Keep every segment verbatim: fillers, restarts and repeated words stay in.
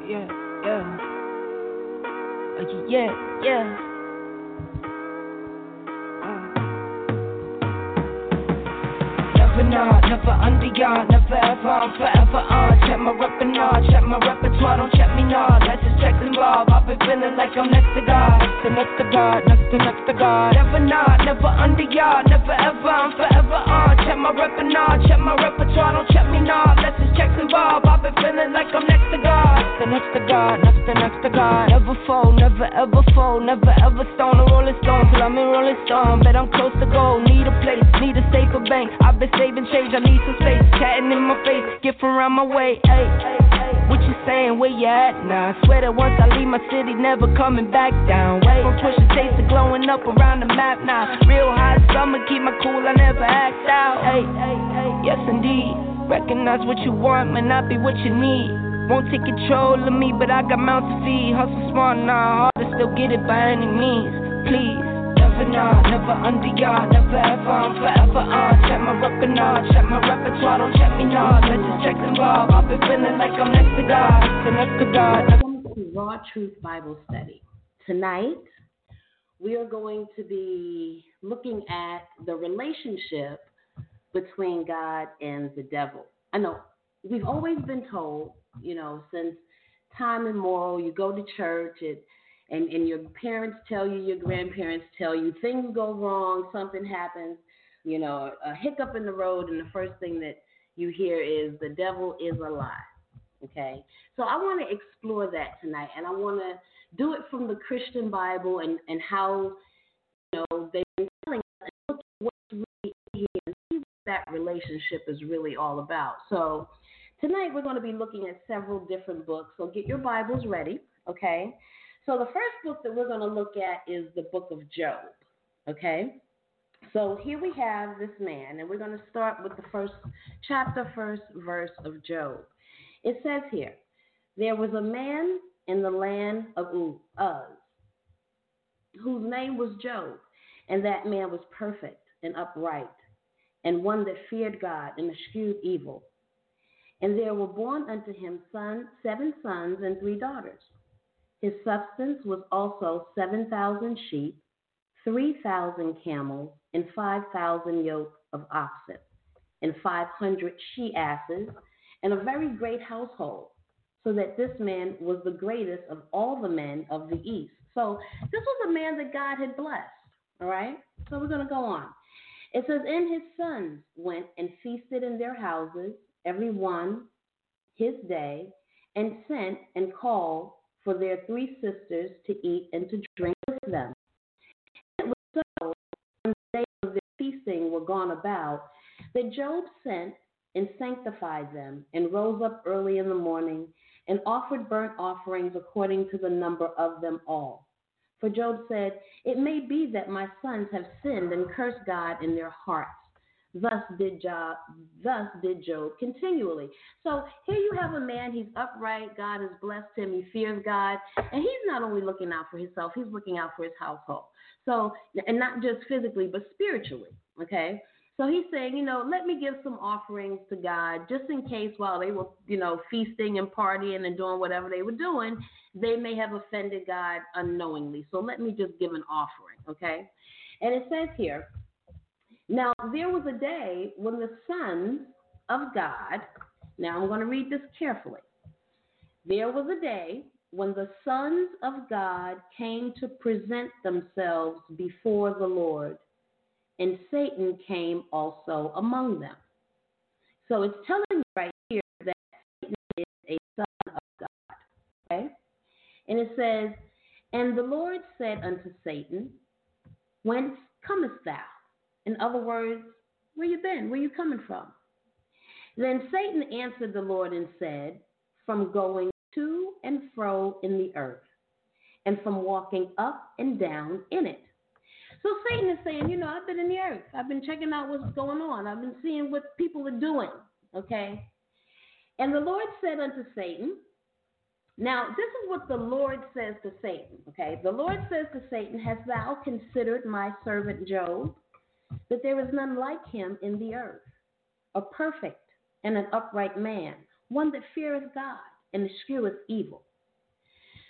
yeah, yeah. Uh, yeah, yeah. Never not, never under yard, never ever, I'm forever on. Check my repertoire, check my repertoire, don't check me not. Let's just check involved. I've been feeling like I'm next to God, next to next to God, next to next to God. Never not, never under yard, never ever, I'm forever on. Check my repertoire, check my repertoire, don't check me not. Let's just check involved. I've been feeling like I'm next to God, next to next to God, next to next to God. Never fold, never ever fold, never ever stone a rolling stone till I'm in Rolling Stone. Bet I'm close to gold, need a place, need a safer bank. I've been saving change, I need some space. Chatting in my face, get from around my way. Ay, what you saying, where you at now? I swear that once I leave my city, never coming back down. Wait from pushing taste to glowing up around the map now. Real hot summer, keep my cool, I never act out. Hey, yes indeed, recognize what you want may not be what you need. Won't take control of me, but I got mouths to feed. Hustle smart, nah, hard to still get it by any means. Please. Never not, never under yard, never ever, I'm forever on. Check my repertoire, check my repertoire, don't check me not. Let's just check involved. I've been feeling like I'm next to God, next to God. Welcome to Raw Truth Bible Study. Tonight, we are going to be looking at the relationship between God and the devil. I know we've always been told, you know, since time immemorial, you go to church, it And, and your parents tell you, your grandparents tell you, things go wrong, something happens, you know, a hiccup in the road, and the first thing that you hear is the devil is a lie, okay? So I want to explore that tonight, and I want to do it from the Christian Bible and, and how, you know, they've been telling us and look at what's really in here and see what that relationship is really all about. So tonight we're going to be looking at several different books, so get your Bibles ready, okay? So the first book that we're going to look at is the book of Job, okay? So here we have this man, and we're going to start with the first chapter, first verse of Job. It says here, there was a man in the land of Uz, whose name was Job, and that man was perfect and upright, and one that feared God and eschewed evil. And there were born unto him son, seven sons and three daughters. His substance was also seven thousand sheep, three thousand camels, and five thousand yoke of oxen, and five hundred she-asses, and a very great household, so that this man was the greatest of all the men of the east. So this was a man that God had blessed, all right? So we're going to go on. It says, and his sons went and feasted in their houses, every one his day, and sent and called for their three sisters to eat and to drink with them. It was so, when the days of their feasting were gone about, that Job sent and sanctified them, and rose up early in the morning, and offered burnt offerings according to the number of them all. For Job said, it may be that my sons have sinned and cursed God in their hearts. Thus did Job, thus did Job continually. So here you have a man, he's upright, God has blessed him, he fears God, and he's not only looking out for himself, he's looking out for his household. So, and not just physically, but spiritually, okay? So he's saying, you know, let me give some offerings to God, just in case while they were, you know, feasting and partying and doing whatever they were doing, they may have offended God unknowingly. So let me just give an offering, okay? And it says here, now, there was a day when the sons of God, now I'm going to read this carefully. There was a day when the sons of God came to present themselves before the Lord, and Satan came also among them. So it's telling you right here that Satan is a son of God, okay? And it says, and the Lord said unto Satan, whence comest thou? In other words, where you been? Where you coming from? Then Satan answered the Lord and said, from going to and fro in the earth, and from walking up and down in it. So Satan is saying, you know, I've been in the earth. I've been checking out what's going on. I've been seeing what people are doing, okay? And the Lord said unto Satan, now this is what the Lord says to Satan, okay? The Lord says to Satan, hast thou considered my servant Job, that there is none like him in the earth, a perfect and an upright man, one that feareth God and escheweth evil.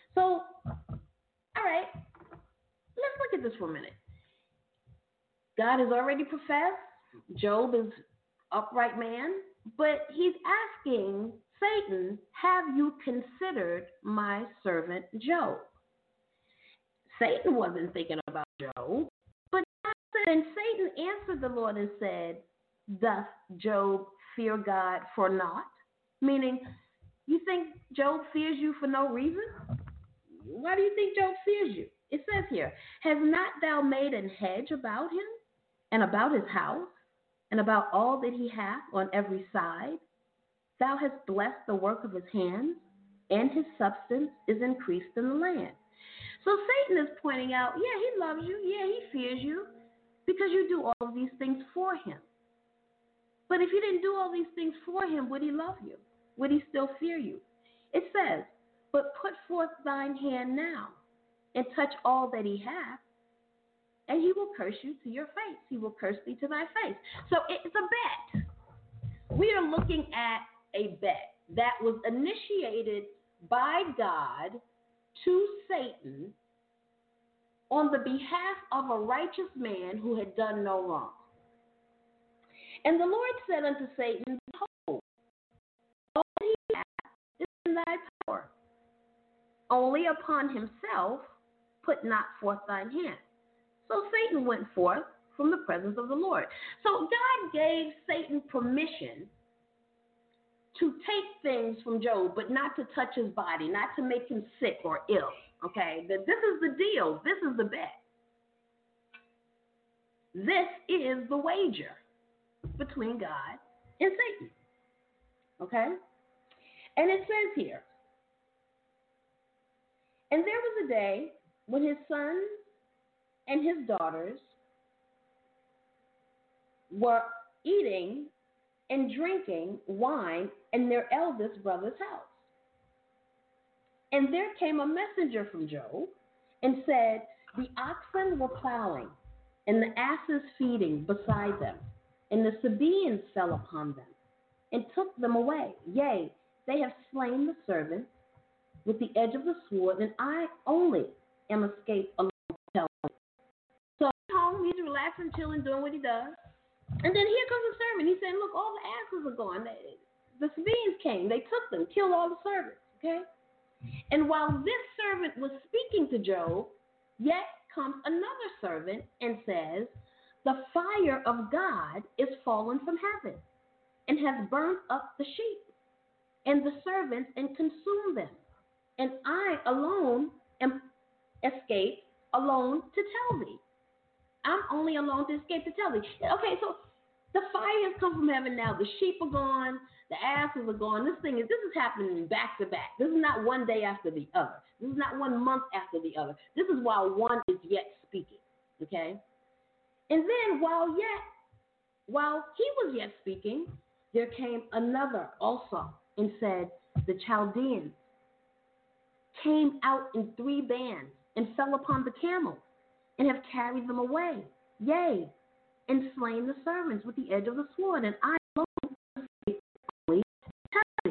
So, all right, let's look at this for a minute. God has already professed Job is upright man, but he's asking Satan, have you considered my servant Job? Satan wasn't thinking about Job, but God said, and Satan answered the Lord and said, doth Job fear God for naught? Meaning, you think Job fears you for no reason? Why do you think Job fears you? It says here, has not thou made an hedge about him and about his house and about all that he hath on every side? Thou hast blessed the work of his hands, and his substance is increased in the land. So Satan is pointing out, yeah, he loves you. Yeah, he fears you because you do all of these things for him. But if you didn't do all these things for him, would he love you? Would he still fear you? It says, but put forth thine hand now and touch all that he hath, and he will curse you to your face. He will curse thee to thy face. So it's a bet. We are looking at a bet that was initiated by God to Satan on the behalf of a righteous man who had done no wrong. And the Lord said unto Satan, behold, all he hath is in thy power. Only upon himself put not forth thine hand. So Satan went forth from the presence of the Lord. So God gave Satan permission to take things from Job, but not to touch his body, not to make him sick or ill. Okay, this is the deal. This is the bet. This is the wager between God and Satan. Okay? And it says here, and there was a day when his sons and his daughters were eating and drinking wine in their eldest brother's house. And there came a messenger from Job and said, the oxen were plowing, and the asses feeding beside them, and the Sabaeans fell upon them, and took them away. Yea, they have slain the servants with the edge of the sword, and I only am escaped alone. So he's home, he's relaxing, chilling, doing what he does. And then here comes the servant. He said, look, all the asses are gone. The Sabaeans came. They took them, killed all the servants. Okay? And while this servant was speaking to Job, yet comes another servant and says, the fire of God is fallen from heaven and has burnt up the sheep and the servants and consumed them. And I alone am escaped alone to tell thee. I'm only alone to escape to tell thee. Okay, so the fire has come from heaven now. The sheep are gone. The asses are gone. This thing is, this is happening back to back. This is not one day after the other. This is not one month after the other. This is while one is yet speaking. Okay? And then while yet, while he was yet speaking, there came another also and said, the Chaldeans came out in three bands and fell upon the camels and have carried them away. Yea, and slain the servants with the edge of the sword, and I alone escaped only to.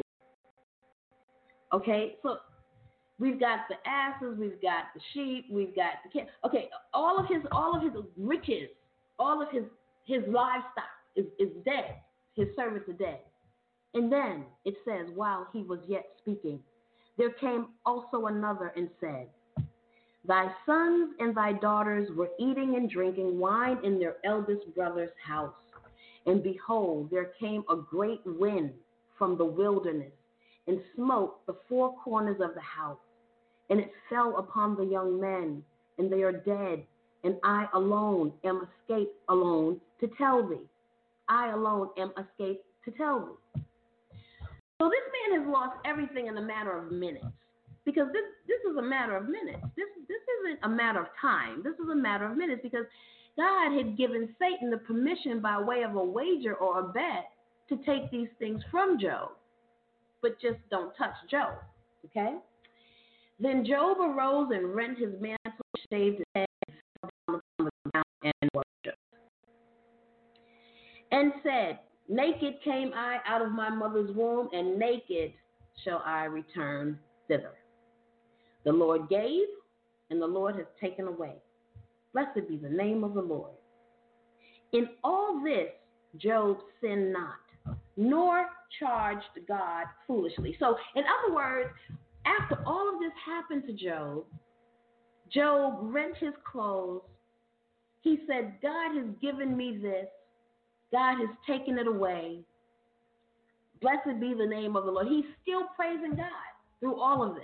Okay, so we've got the asses, we've got the sheep, we've got the kids. Okay, all of his all of his riches, all of his his livestock is, is dead. His servants are dead. And then it says, while he was yet speaking, there came also another and said, thy sons and thy daughters were eating and drinking wine in their eldest brother's house. And behold, there came a great wind from the wilderness and smote the four corners of the house. And it fell upon the young men, and they are dead. And I alone am escaped alone to tell thee. I alone am escaped to tell thee. So this man has lost everything in a matter of minutes. Because this, this is a matter of minutes. This, this isn't a matter of time. This is a matter of minutes because God had given Satan the permission by way of a wager or a bet to take these things from Job. But just don't touch Job. Okay? Then Job arose and rent his mantle, shaved his head, and fell down upon the ground and worshipped. And said, naked came I out of my mother's womb, and naked shall I return thither. The Lord gave, and the Lord has taken away. Blessed be the name of the Lord. In all this, Job sinned not, nor charged God foolishly. So, in other words, after all of this happened to Job, Job rent his clothes. He said, God has given me this. God has taken it away. Blessed be the name of the Lord. He's still praising God through all of this.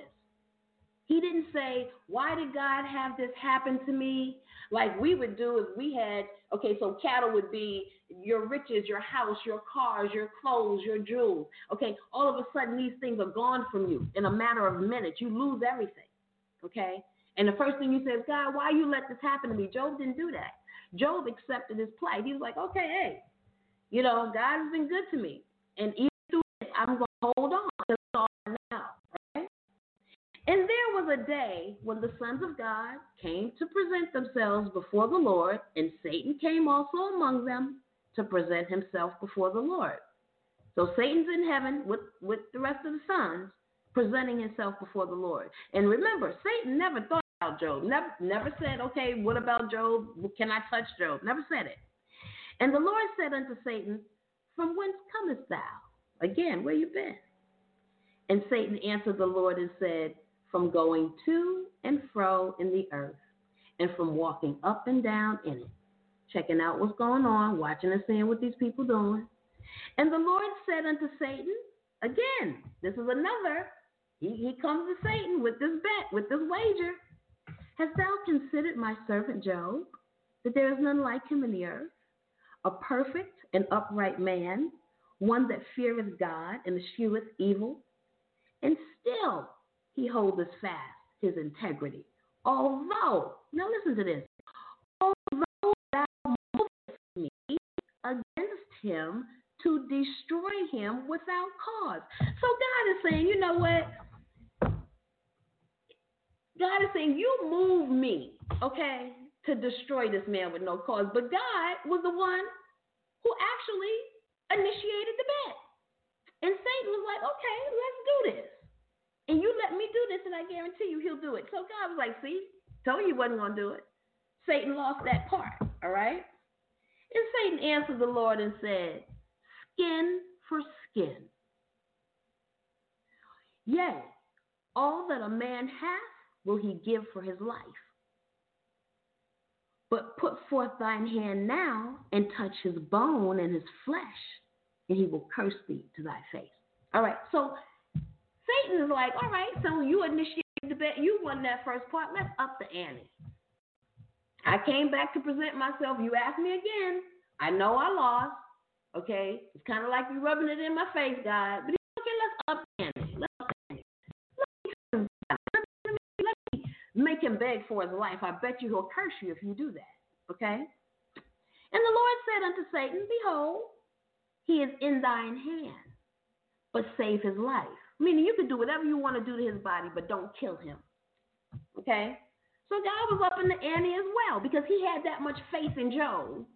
He didn't say, why did God have this happen to me? Like we would do if we had, okay, so cattle would be your riches, your house, your cars, your clothes, your jewels. Okay, all of a sudden these things are gone from you in a matter of minutes. You lose everything, okay? And the first thing you say is, God, why you let this happen to me? Job didn't do that. Job accepted his plight. He was like, okay, hey, you know, God has been good to me. And even through this, I'm going to hold on to it all now, right? And there was a day when the sons of God came to present themselves before the Lord, and Satan came also among them to present himself before the Lord. So Satan's in heaven with, with the rest of the sons, presenting himself before the Lord. And remember, Satan never thought about Job, never, never said, okay, what about Job? Can I touch Job? Never said it. And the Lord said unto Satan, from whence comest thou? Again, where you been? And Satan answered the Lord and said, from going to and fro in the earth, and from walking up and down in it, checking out what's going on, watching and seeing what these people doing. And the Lord said unto Satan, again, this is another, he, he comes to Satan with this bet, with this wager. Hast thou considered my servant Job, that there is none like him in the earth, a perfect and upright man, one that feareth God and escheweth evil? And still he holdeth fast his integrity. Although, now listen to this, although thou movest me against him to destroy him without cause. So God is saying, you know what? God is saying, you move me, okay, to destroy this man with no cause. But God was the one who actually initiated the bet. And Satan was like, okay, let's do this. And you let me do this, and I guarantee you he'll do it. So God was like, see, told you he wasn't going to do it. Satan lost that part, all right? And Satan answered the Lord and said, skin for skin. Yea, all that a man hath will he give for his life. But put forth thine hand now and touch his bone and his flesh, and he will curse thee to thy face. All right, so Satan is like, all right, so you initiated the bet. You won that first part. Let's up the ante. I came back to present myself. You asked me again. I know I lost. Okay? It's kind of like you rubbing it in my face, God. But okay, let's up the ante. Let's up the ante. Let me, let, me, let me make him beg for his life. I bet you he'll curse you if you do that. Okay? And the Lord said unto Satan, behold, he is in thine hand, but save his life. Meaning you can do whatever you want to do to his body, but don't kill him. Okay? So God was up in the ante as well because he had that much faith in Job.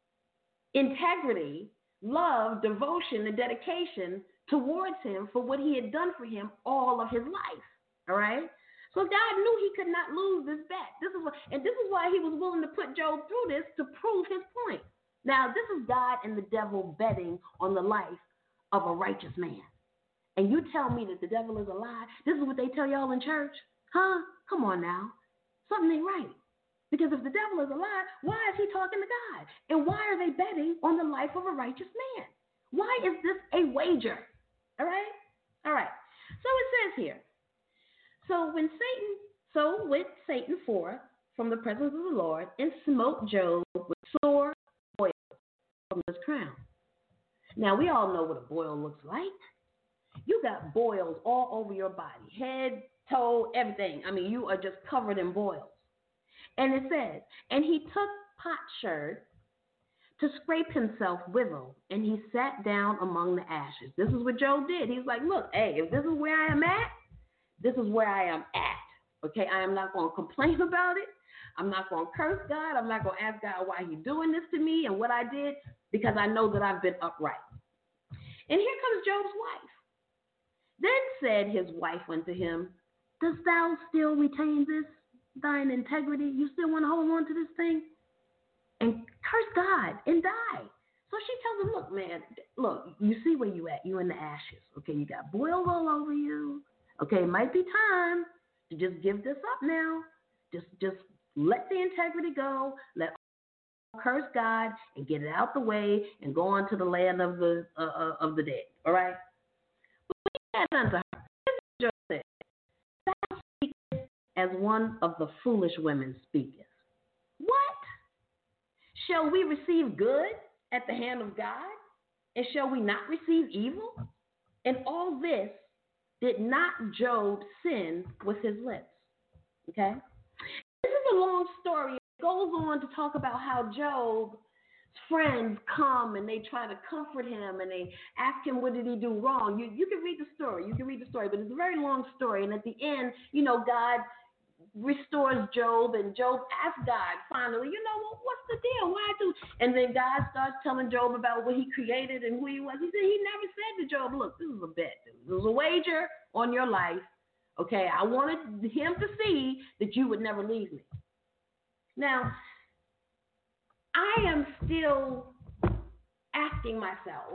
Integrity, love, devotion, and dedication towards him for what he had done for him all of his life. All right? So God knew he could not lose this bet. This is what, and this is why he was willing to put Job through this to prove his point. Now, this is God and the devil betting on the life of a righteous man. And you tell me that the devil is a lie. This is what they tell y'all in church. Huh? Come on now. Something ain't right. Because if the devil is a lie, why is he talking to God? And why are they betting on the life of a righteous man? Why is this a wager? All right? All right. So it says here. So when Satan, so went Satan forth from the presence of the Lord and smote Job with sore boils from his crown. Now we all know what a boil looks like. You got boils all over your body, head, toe, everything. I mean, you are just covered in boils. And it says, and he took potsherd to scrape himself withal, and he sat down among the ashes. This is what Job did. He's like, look, hey, if this is where I am at, this is where I am at. Okay, I am not going to complain about it. I'm not going to curse God. I'm not going to ask God why he's doing this to me and what I did, because I know that I've been upright. And here comes Job's wife. Then said his wife unto him, dost thou still retain this, thine integrity? You still want to hold on to this thing? And curse God and die. So she tells him, look, man, look, you see where you at. You in the ashes. Okay, you got boils all over you. Okay, it might be time to just give this up now. Just just let the integrity go. Let curse God and get it out the way and go on to the land of the uh, uh, of the dead. All right? But he said unto her, Job said, thou speakest as one of the foolish women speaketh. What? Shall we receive good at the hand of God? And shall we not receive evil? And all this did not Job sin with his lips. Okay? This is a long story. It goes on to talk about how Job's friends come and they try to comfort him and they ask him what did he do wrong. You you can read the story. You can read the story, but it's a very long story. And at the end, you know, God restores Job, and Job asks God finally, you know, well, what's the deal? Why do? And then God starts telling Job about what he created and who he was. He said he never said to Job, look, this is a bet. This is a wager on your life. Okay, I wanted him to see that you would never leave me. Now, I am still asking myself,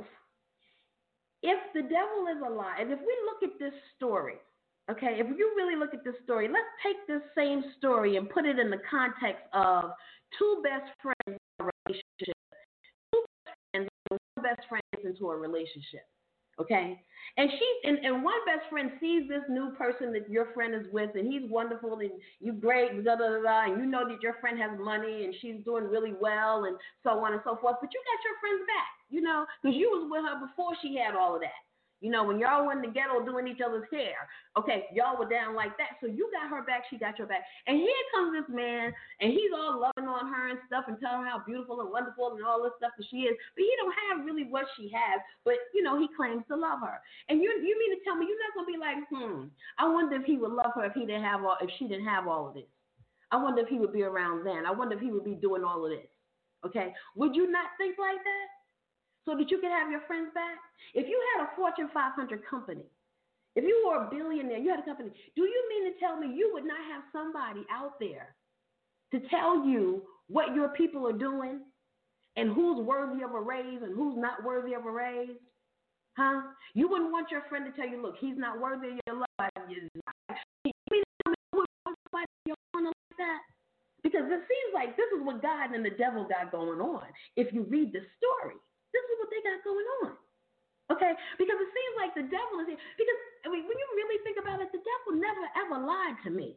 if the devil is alive, and if we look at this story, okay, if you really look at this story, let's take this same story and put it in the context of two best friends in a relationship. Two best friends, and one best friend gets into a relationship, okay? And she and, and one best friend sees this new person that your friend is with, and he's wonderful, and you great, da da da da, and you know that your friend has money, and she's doing really well, and so on and so forth. But you got your friends back, you know, because you was with her before she had all of that. You know, when y'all were in the ghetto doing each other's hair, okay, y'all were down like that. So you got her back, she got your back. And here comes this man, and he's all loving on her and stuff and telling her how beautiful and wonderful and all this stuff that she is. But he don't have really what she has, but, you know, he claims to love her. And you you mean to tell me you're not going to be like, hmm, I wonder if he would love her if he didn't have all, if she didn't have all of this. I wonder if he would be around then. I wonder if he would be doing all of this. Okay? Would you not think like that? So that you can have your friends back? If you had a Fortune five hundred company, if you were a billionaire, you had a company, do you mean to tell me you would not have somebody out there to tell you what your people are doing and who's worthy of a raise and who's not worthy of a raise? Huh? You wouldn't want your friend to tell you, look, he's not worthy of your love. You mean to tell me you wouldn't want somebody in your corner like that? Because it seems like this is what God and the devil got going on if you read the story. This is what they got going on, okay? Because it seems like the devil is here. Because, I mean, when you really think about it, the devil never, ever lied to me.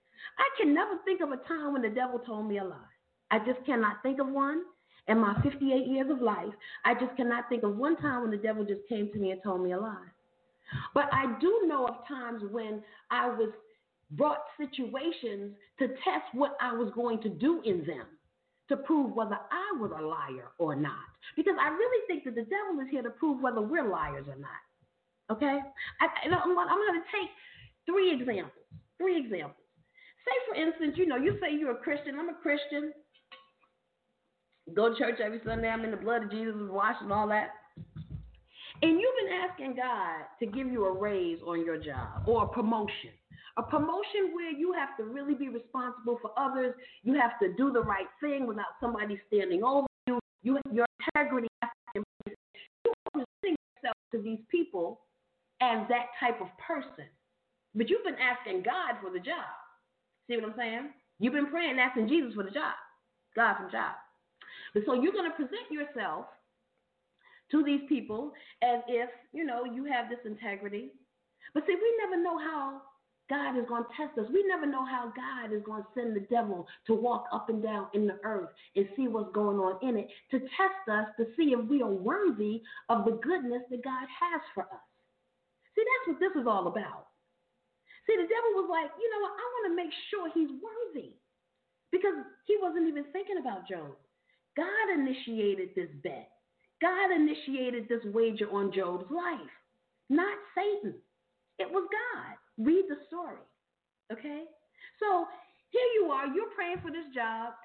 I can never think of a time when the devil told me a lie. I just cannot think of one in my fifty-eight years of life. I just cannot think of one time when the devil just came to me and told me a lie. But I do know of times when I was brought situations to test what I was going to do in them, to prove whether I was a liar or not. Because I really think that the devil is here to prove whether we're liars or not. Okay? I, I'm going to take three examples. Three examples. Say, for instance, you know, you say you're a Christian. I'm a Christian. Go to church every Sunday. I'm in the blood of Jesus, washed and all that. And you've been asking God to give you a raise on your job or a promotion. A promotion where you have to really be responsible for others. You have to do the right thing without somebody standing over you. You your integrity has to be in place. You are presenting yourself to these people as that type of person. But you've been asking God for the job. See what I'm saying? You've been praying, asking Jesus for the job. God for the job. But so you're going to present yourself to these people as if, you know, you have this integrity. But see, we never know how God is going to test us. We never know how God is going to send the devil to walk up and down in the earth and see what's going on in it, to test us to see if we are worthy of the goodness that God has for us. See, that's what this is all about. See, the devil was like, you know what, I want to make sure he's worthy, because he wasn't even thinking about Job. God initiated this bet. God initiated this wager on Job's life, not Satan. It was God. Read the story, okay? So here you are, you're praying for this job,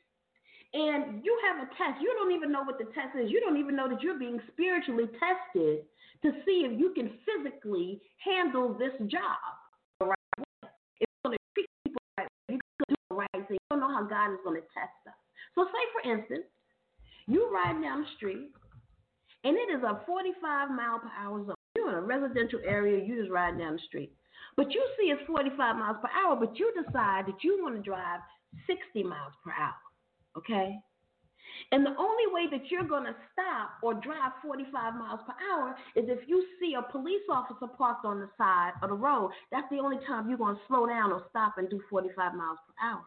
and you have a test. You don't even know what the test is. You don't even know that you're being spiritually tested to see if you can physically handle this job. Right? God is going to test us. So say, for instance, you ride down the street, and it is a forty-five mile per hour zone. You're in a residential area, you just ride down the street. But you see it's forty-five miles per hour, but you decide that you want to drive sixty miles per hour, okay? And the only way that you're going to stop or drive forty-five miles per hour is if you see a police officer parked on the side of the road. That's the only time you're going to slow down or stop and do forty-five miles per hour.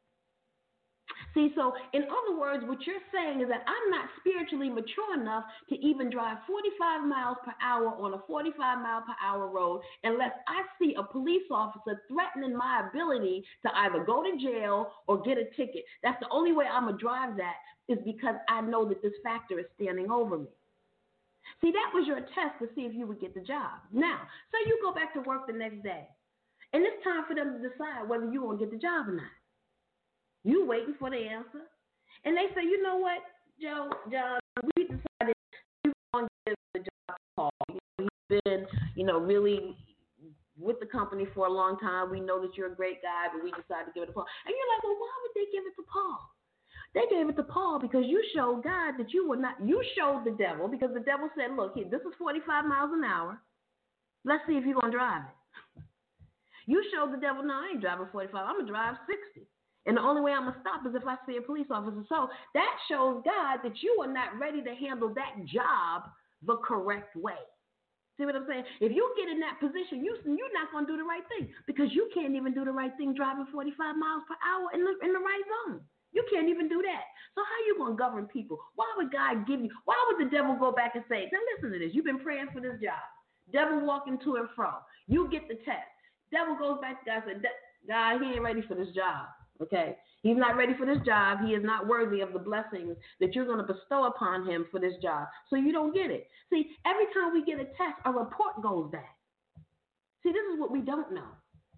See, so in other words, what you're saying is that I'm not spiritually mature enough to even drive forty-five miles per hour on a forty-five mile per hour road unless I see a police officer threatening my ability to either go to jail or get a ticket. That's the only way I'm going to drive that, is because I know that this factor is standing over me. See, that was your test to see if you would get the job. Now, so you go back to work the next day, and it's time for them to decide whether you're going to get the job or not. You waiting for the answer, and they say, you know what, Joe, John, we decided we want to give the job to Paul. You know, he's been, you know, really with the company for a long time. We know that you're a great guy, but we decided to give it to Paul. And you're like, well, why would they give it to Paul? They gave it to Paul because you showed God that you were not, you showed the devil, because the devil said, look, here, this is forty-five miles an hour. Let's see if you're going to drive it. You showed the devil, no, I ain't driving forty-five. I'm going to drive sixty. And the only way I'm going to stop is if I see a police officer. So that shows God that you are not ready to handle that job the correct way. See what I'm saying? If you get in that position, you, you're not going to do the right thing, because you can't even do the right thing driving forty-five miles per hour in the, in the right zone. You can't even do that. So how are you going to govern people? Why would God give you, why would the devil go back and say, now listen to this, you've been praying for this job. Devil walking to and fro. You get the test. Devil goes back to God and says, God, he ain't ready for this job. Okay, he's not ready for this job. He is not worthy of the blessings that you're going to bestow upon him for this job. So you don't get it. See, every time we get a test, a report goes back. See, this is what we don't know.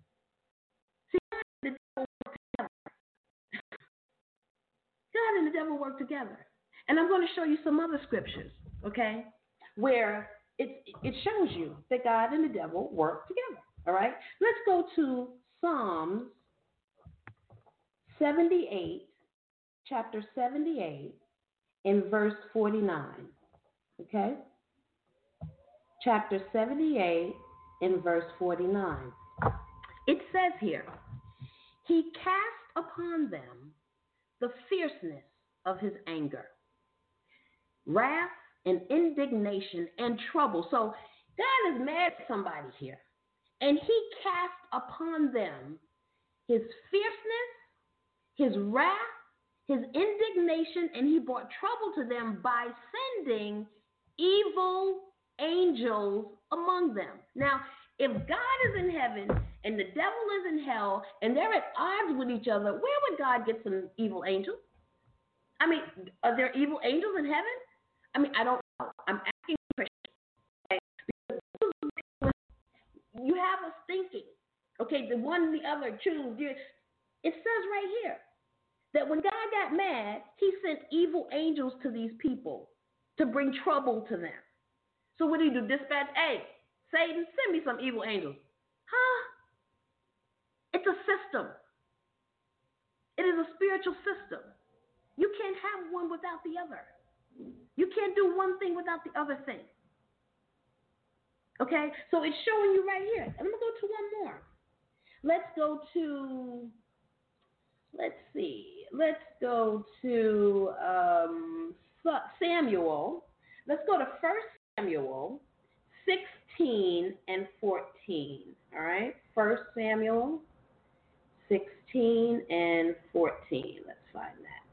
See, God and the devil work together. God and the devil work together. And I'm going to show you some other scriptures, okay, where it, it shows you that God and the devil work together. All right, let's go to Psalms seventy-eight, chapter seventy-eight, in verse forty-nine, okay? Chapter seventy-eight, in verse forty-nine. It says here, he cast upon them the fierceness of his anger, wrath and indignation and trouble. So God is mad at somebody here, and he cast upon them his fierceness, his wrath, his indignation, and he brought trouble to them by sending evil angels among them. Now, if God is in heaven and the devil is in hell and they're at odds with each other, where would God get some evil angels? I mean, are there evil angels in heaven? I mean, I don't know. I'm asking Christians. Okay? Because you have us thinking, okay, the one and the other choose. It says right here that when God got mad, he sent evil angels to these people to bring trouble to them. So what do you do? Dispatch, hey, Satan, send me some evil angels. Huh? It's a system. It is a spiritual system. You can't have one without the other. You can't do one thing without the other thing. Okay? So it's showing you right here. And I'm going to go to one more. Let's go to... Let's see. Let's go to um, Samuel. Let's go to First Samuel sixteen and fourteen. All right? First Samuel sixteen and fourteen. Let's find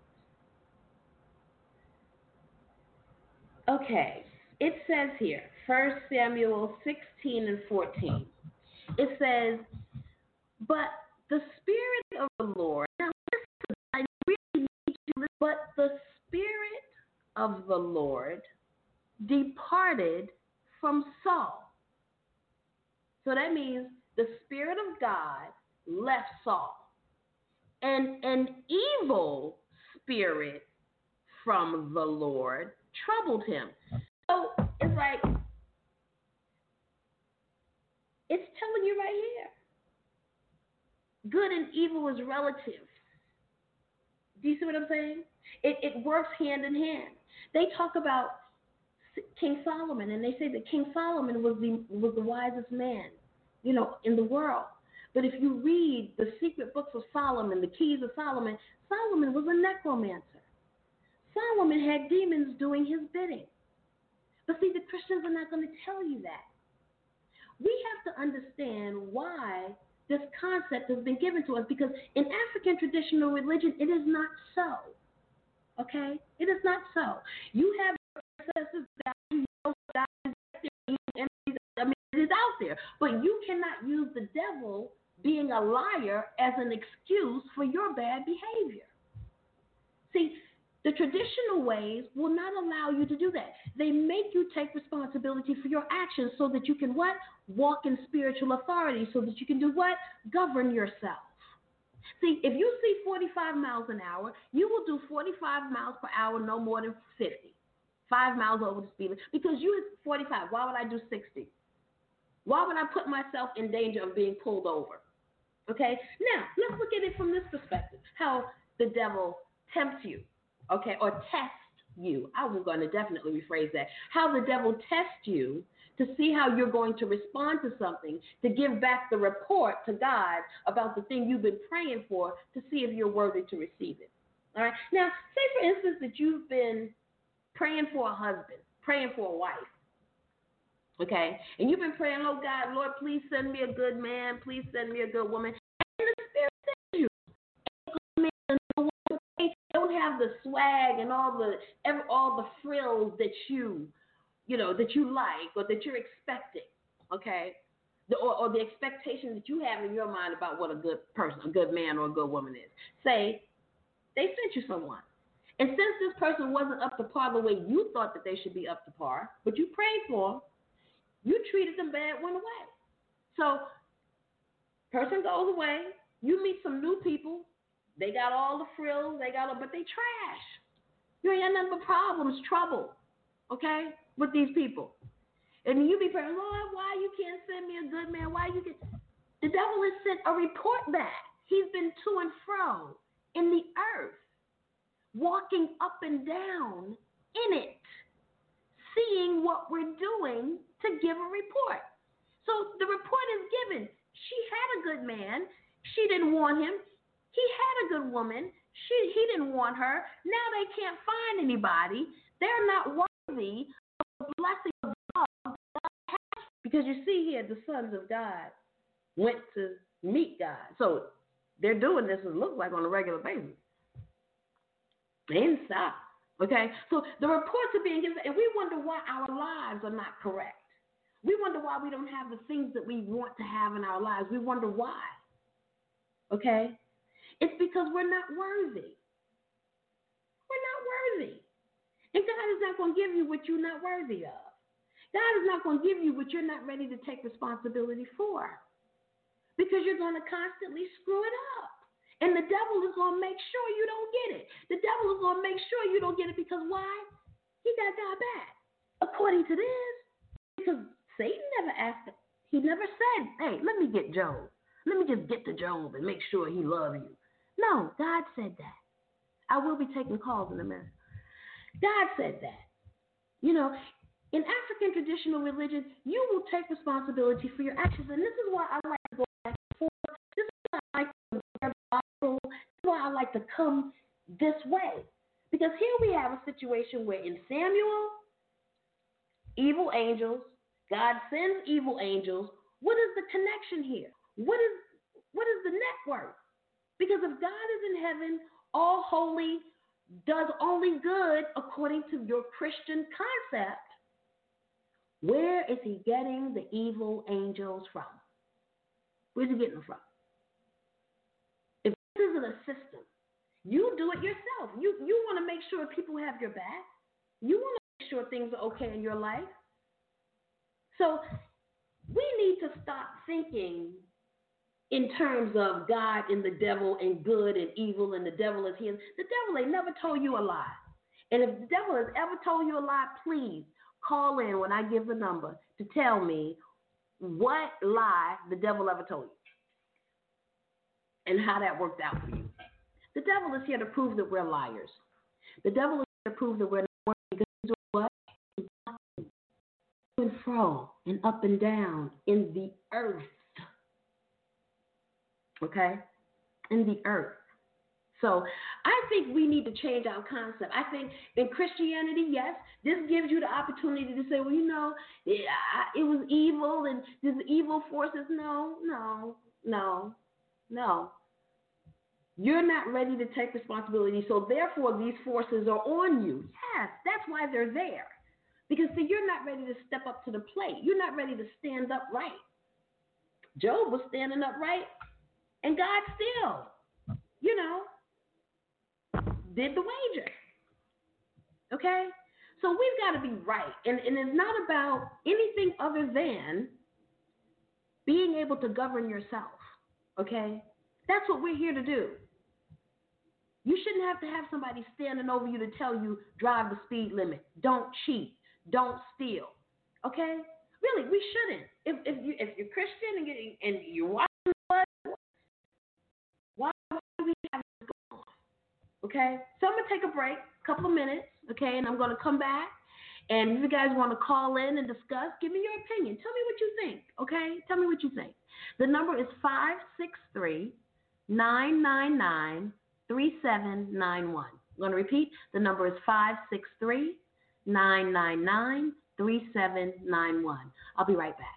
that. Okay. It says here, First Samuel sixteen and fourteen. It says, but the Spirit of the Lord, now listen, I really need you to listen, but the Spirit of the Lord departed from Saul. So that means the Spirit of God left Saul. And an evil spirit from the Lord troubled him. So it's like, it's telling you right here. Good and evil is relative. Do you see what I'm saying? It, it works hand in hand. They talk about King Solomon, and they say that King Solomon was the was the wisest man, you know, in the world. But if you read the secret books of Solomon, the keys of Solomon, Solomon was a necromancer. Solomon had demons doing his bidding. But see, the Christians are not going to tell you that. We have to understand why this concept has been given to us, because in African traditional religion, it is not so. Okay? It is not so. You have ancestors that you know God is there, I mean, it is out there. But you cannot use the devil being a liar as an excuse for your bad behavior. See, the traditional ways will not allow you to do that. They make you take responsibility for your actions so that you can what? Walk in spiritual authority, so that you can do what? Govern yourself. See, if you see forty-five miles an hour, you will do forty-five miles per hour, no more than fifty. Five miles over the speed limit. Because you hit forty-five, why would I do sixty? Why would I put myself in danger of being pulled over? Okay? Now, let's look at it from this perspective, how the devil tempts you. Okay, or test you. I was going to definitely rephrase that. How the devil tests you to see how you're going to respond to something, to give back the report to God about the thing you've been praying for, to see if you're worthy to receive it. All right. Now, say for instance that you've been praying for a husband, praying for a wife. Okay, and you've been praying, oh God, Lord, please send me a good man, please send me a good woman. And the Spirit sends you a good man, a good woman. They don't have the swag and all the all the frills that you, you know, that you like or that you're expecting. Okay, the, or, or the expectation that you have in your mind about what a good person, a good man or a good woman is. Say they sent you someone. And since this person wasn't up to par the way you thought that they should be up to par, but you prayed for them, you treated them bad, went away. So, person goes away, you meet some new people, they got all the frills, they got all, but they trash. You ain't got nothing but problems, trouble, okay, with these people. And you be praying, Lord, why you can't send me a good man? Why you can? The devil has sent a report back. He's been to and fro in the earth, walking up and down in it, seeing what we're doing to give a report. So the report is given. She had a good man. She didn't want him. He had a good woman. She he didn't want her. Now they can't find anybody. They're not worthy of the blessing of God. Because you see here, the sons of God went to meet God. So they're doing this, it looks like, on a regular basis. They didn't stop. Okay? So the reports are being given, and we wonder why our lives are not correct. We wonder why we don't have the things that we want to have in our lives. We wonder why. Okay? It's because we're not worthy. We're not worthy. And God is not going to give you what you're not worthy of. God is not going to give you what you're not ready to take responsibility for, because you're going to constantly screw it up. And the devil is going to make sure you don't get it. The devil is going to make sure you don't get it, because why? He got God back. According to this, because Satan never asked him. He never said, hey, let me get Job. Let me just get to Job and make sure he loves you. No, God said that. I will be taking calls in a minute. God said that. You know, in African traditional religion, you will take responsibility for your actions. And this is why I like to go back and forth. This is why I like to read the Bible. This is why I like to come this way. Because here we have a situation where in Samuel, evil angels, God sends evil angels. What is the connection here? What is what is the network? Because if God is in heaven, all holy, does only good according to your Christian concept, where is he getting the evil angels from? Where's he getting them from? If this isn't a system, you do it yourself. You you want to make sure people have your back. You want to make sure things are okay in your life. So we need to stop thinking in terms of God and the devil and good and evil and the devil is him. The devil ain't never told you a lie. And if the devil has ever told you a lie, please call in when I give the number to tell me what lie the devil ever told you and how that worked out for you. The devil is here to prove that we're liars. The devil is here to prove that we're not worthy because he's doing what? He's walking to and fro and up and down in the earth. Okay? In the earth. So I think we need to change our concept. I think in Christianity, yes, this gives you the opportunity to say, well, you know, it, it was evil and there's evil forces. No, no, no, no. You're not ready to take responsibility, so therefore these forces are on you. Yes, that's why they're there. Because, see, you're not ready to step up to the plate. You're not ready to stand up right. Job was standing up right, and God still, you know, did the wager. Okay? So we've got to be right. And, and it's not about anything other than being able to govern yourself. Okay? That's what we're here to do. You shouldn't have to have somebody standing over you to tell you, drive the speed limit, don't cheat, don't steal. Okay? Really, we shouldn't. If if, you, if you're Christian and, you, and you're watching blood, why, why do we have this going on? Okay? So I'm going to take a break, a couple of minutes, okay, and I'm going to come back. And if you guys want to call in and discuss, give me your opinion. Tell me what you think, okay? Tell me what you think. The number is five six three, nine nine nine, three seven nine one. I'm going to repeat. The number is five six three, nine nine nine, three seven nine one. I'll be right back.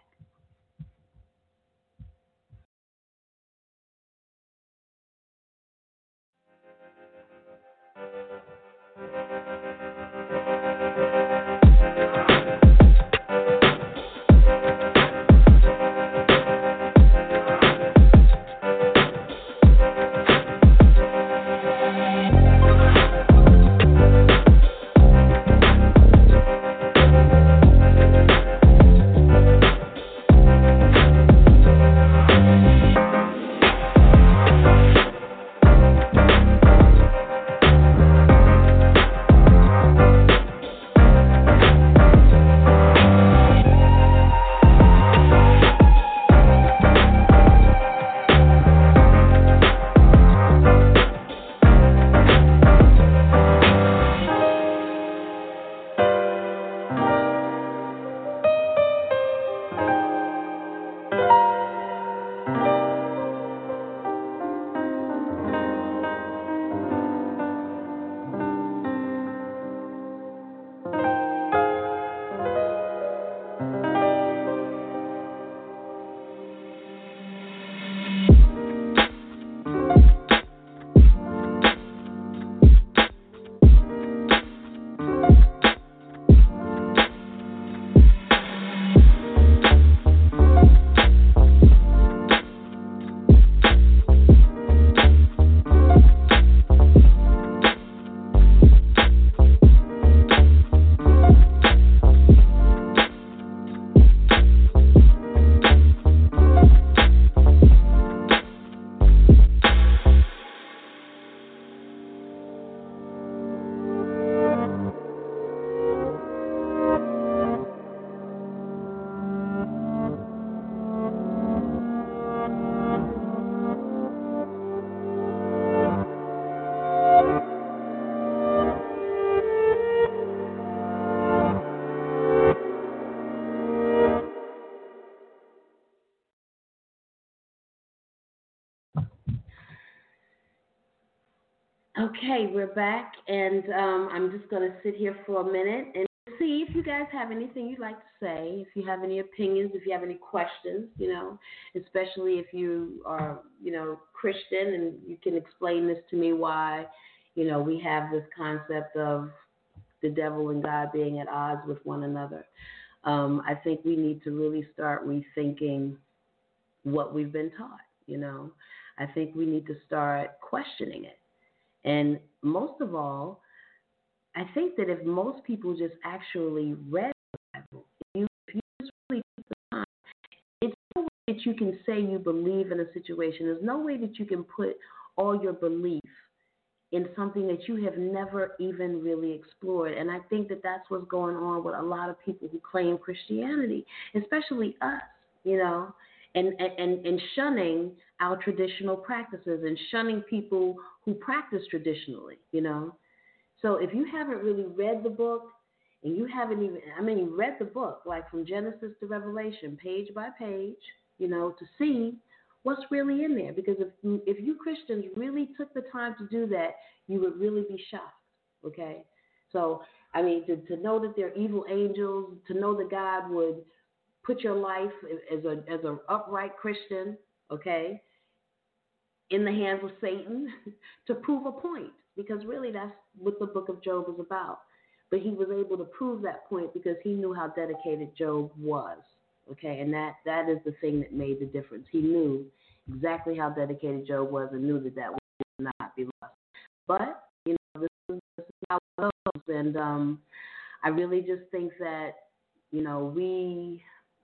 Okay, we're back, and um, I'm just going to sit here for a minute and see if you guys have anything you'd like to say, if you have any opinions, if you have any questions, you know, especially if you are, you know, Christian and you can explain this to me why, you know, we have this concept of the devil and God being at odds with one another. Um, I think we need to really start rethinking what we've been taught, you know. I think we need to start questioning it. And most of all, I think that if most people just actually read the Bible, if you, if you just really took the time, it's no way that you can say you believe in a situation. There's no way that you can put all your belief in something that you have never even really explored. And I think that that's what's going on with a lot of people who claim Christianity, especially us, you know, and, and, and shunning our traditional practices and shunning people who practice traditionally, you know. So if you haven't really read the book, and you haven't even, I mean, you read the book, like from Genesis to Revelation, page by page, you know, to see what's really in there. Because if, if you Christians really took the time to do that, you would really be shocked, okay? So, I mean, to, to know that they're evil angels, to know that God would put your life as a as an upright Christian, okay, in the hands of Satan to prove a point, because really that's what the book of Job is about. But he was able to prove that point because he knew how dedicated Job was, okay, and that, that is the thing that made the difference. He knew exactly how dedicated Job was and knew that that would not be lost. But, you know, this is, this is how it goes, and um, I really just think that, you know, we...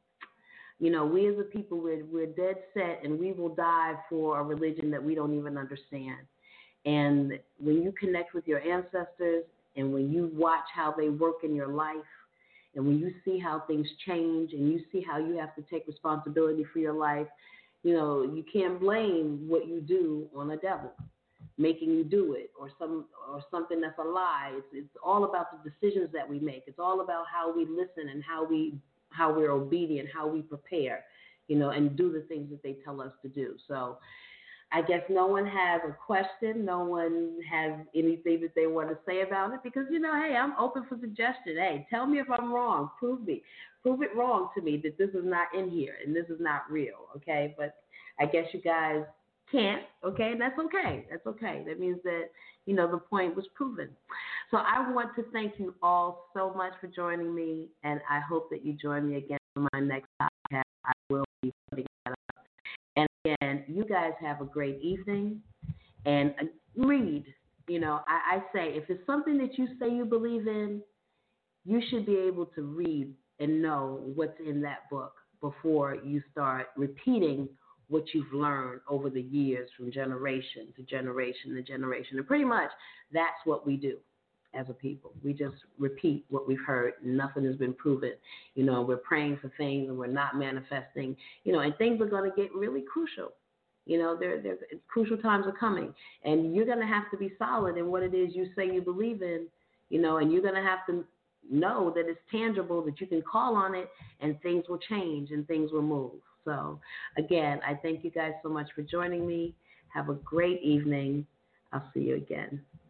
You know, we as a people, we're, we're dead set, and we will die for a religion that we don't even understand. And when you connect with your ancestors, and when you watch how they work in your life, and when you see how things change, and you see how you have to take responsibility for your life, you know, you can't blame what you do on a devil making you do it, or some or something that's a lie. It's, it's all about the decisions that we make. It's all about how we listen and how we how we're obedient, how we prepare, you know, and do the things that they tell us to do. So I guess no one has a question. No one has anything that they want to say about it because, you know, hey, I'm open for suggestion. Hey, tell me if I'm wrong. Prove me. Prove it wrong to me that this is not in here and this is not real, okay? But I guess you guys can't, okay? And that's okay. That's okay. That means that, you know, the point was proven. So I want to thank you all so much for joining me, and I hope that you join me again for my next podcast. I will be putting that up. And again, you guys have a great evening, and read. You know, I, I say if it's something that you say you believe in, you should be able to read and know what's in that book before you start repeating what you've learned over the years from generation to generation to generation. And pretty much that's what we do as a people. We just repeat what we've heard. Nothing has been proven. You know, we're praying for things and we're not manifesting, you know, and things are going to get really crucial. You know, there, there, crucial times are coming, and you're going to have to be solid in what it is you say you believe in, you know, and you're going to have to know that it's tangible, that you can call on it, and things will change and things will move. So, again, I thank you guys so much for joining me. Have a great evening. I'll see you again.